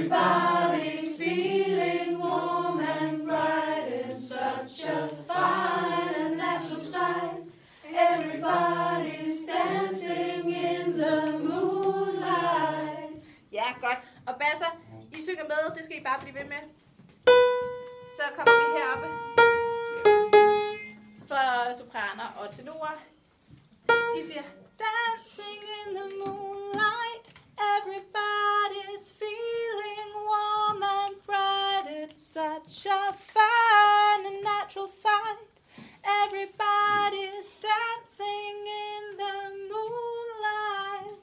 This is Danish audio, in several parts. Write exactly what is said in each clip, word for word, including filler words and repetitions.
Everybody's feeling warm and bright. It's such a fine and natural sight. Everybody's dancing in the moonlight. Ja, godt. Og basser, I synger med, det skal I bare blive ved med. Så kommer vi heroppe for sopraner og tenorer. I siger, dancing in the moonlight, everybody's feeling warm and bright. It's such a fine and natural sight. Everybody's dancing in the moonlight.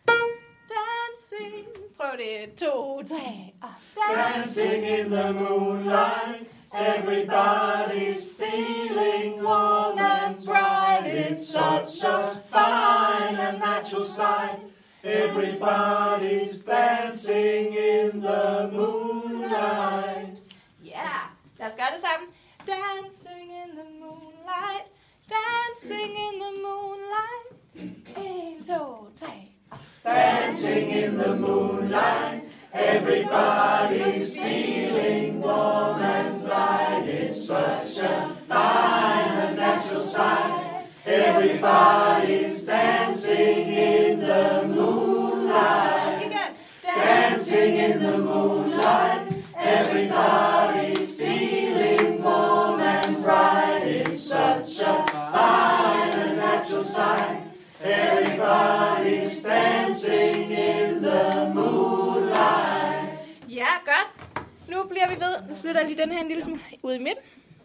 Dancing. Prøv det. To, tre. Dancing in the moonlight. Everybody's feeling warm and bright. It's such a fine and natural sight. Everybody's dancing in the moonlight. Yeah, lad os gøre det sammen. Dancing in the moonlight. Dancing in the moonlight. En, to, tre. Dancing in the moonlight. Everybody's feeling warm and bright. It's such a fine and natural sight. Everybody's dancing in the moonlight. Again. Dancing in the moonlight. Everybody's feeling warm and bright. It's such a fine and natural sight. Everybody's dancing in the moonlight. Ja, godt. Nu bliver vi ved. Nu flytter jeg lige den her en lille smule ud i midten.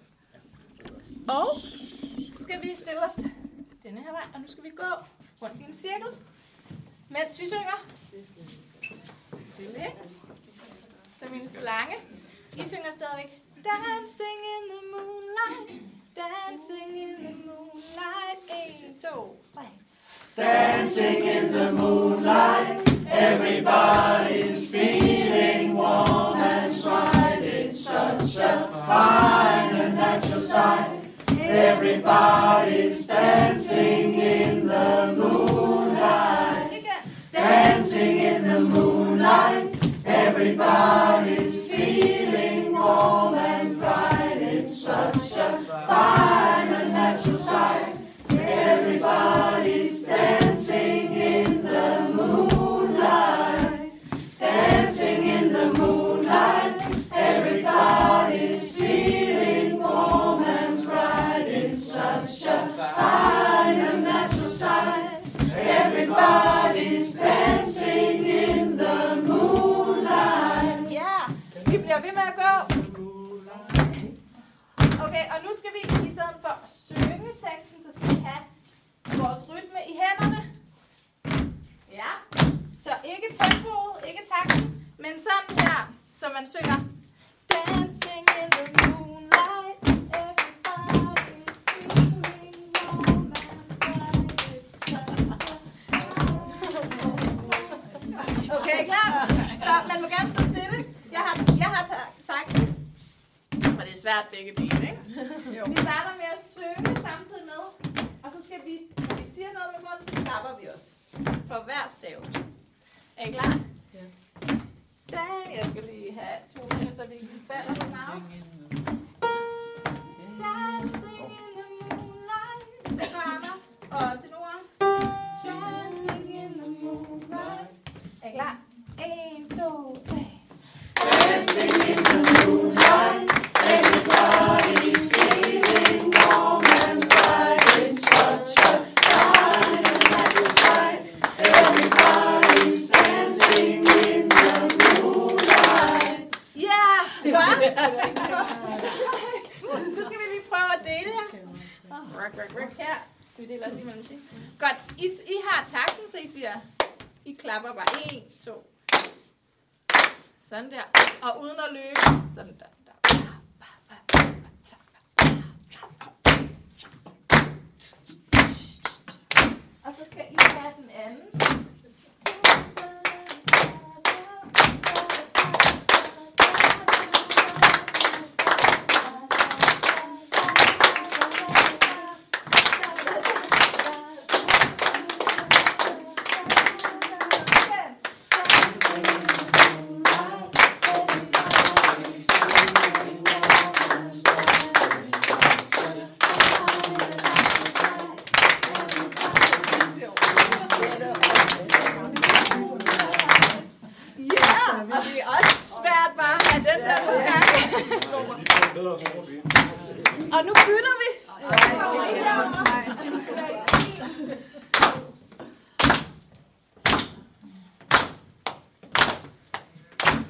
Og så skal vi stille os denne her vej, og nu skal vi gå rundt i en cirkel, mens vi synger. Selvfølgelig. Som en slange. I synger stadigvæk. Dancing in the moonlight. Dancing in the moonlight. En, to, tre. Dancing in the moonlight. Everybody's feeling warm and bright. It's such a fine and natural sight. Everybody's dancing in the moonlight. Dancing in the moonlight. Everybody's feeling warm and bright. It's such a fine and natural sight. Everybody's dancing in the moonlight. Dancing in the moonlight. Everybody's feeling warm and bright. It's such a fine and natural sight. Everybody's dancing in the moonlight. Ja, vi bliver ved med at gå. Okay, og nu skal vi i stedet for at synge teksten, så skal vi have vores rytme i hænderne. Ja, så ikke tempoet, ikke takten, men sådan her, så man synger. Dancing in the moonlight, everybody's feeling warm and bright. Okay, klar? Så man må gerne stå stille. Jeg har, jeg har takten. For det er svært begge dele, ikke? Jo. Vi starter med at synge samtidig med, og så skal vi, når vi siger noget med munden, så klapper vi os. For hver stav. Er I klar? Ja. Da, jeg skal lige have to minutter, så vi falder på meget. Dancing in the moonlight. Sopraner og tenorer. Dancing in the moonlight. Er I klar? En, to, tre. Dancing in the moonlight. Everybody's feeling warm and bright. It's such a fine and natural sight. Everybody's dancing in the moonlight. Ja, godt. Nu skal vi lige prøve at dele jer. Rock, rock, rock. Her. Vi deler os lige mellem sig. Godt. I, I har takten, så I siger, I klapper bare. En, to. Sådan der. Og uden at løbe. Sådan der. Og så skal I have den anden.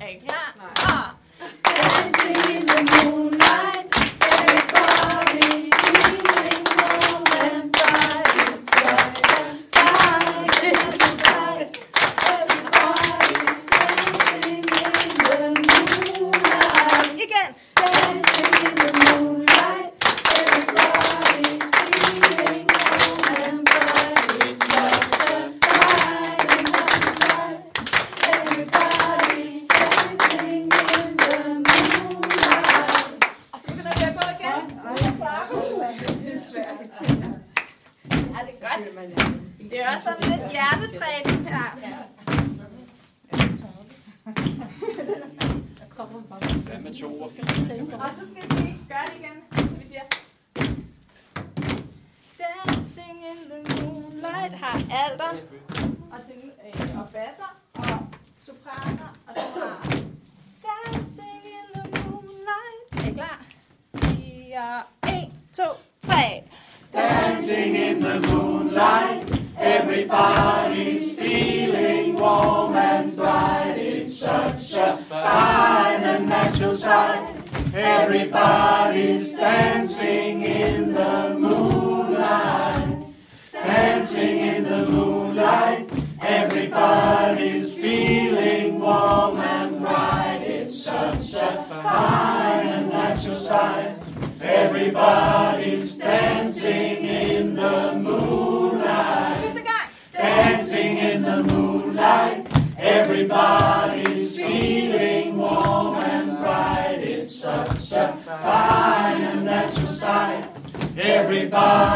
Er I klar? Nej. Og Dancing in the moonlight, everybody's feeling warm and bright. It's such a fine night. Everybody's dancing in the moonlight. igen. Dancing in the moonlight, everybody's feeling warm and bright. It's such a fine night. Everybody's dancing in the moonlight. Og så begynder vi at gå igen. Det er svært. Ja, det er godt. Det er også sådan lidt hjertetræning her. Hvad med to og fire? Og så skal vi gøre det igen, så vi siger Dancing in the moonlight har alter og, til, øh, og basser og sopraner og tenorer. Dancing in the moonlight. Er I klar? fire, en, to, tre. Dancing in the moonlight, everybody's feeling warm and bright. It's such a fine and natural sight. Everybody's dancing in the moonlight. Dancing in the moonlight, everybody's feeling warm and bright. It's such a fine and natural sight. Everybody's dancing in the moonlight. Sidste gang. Dancing in the moonlight. Everybody's feeling warm and bright. It's such a fine and natural sight. Everybody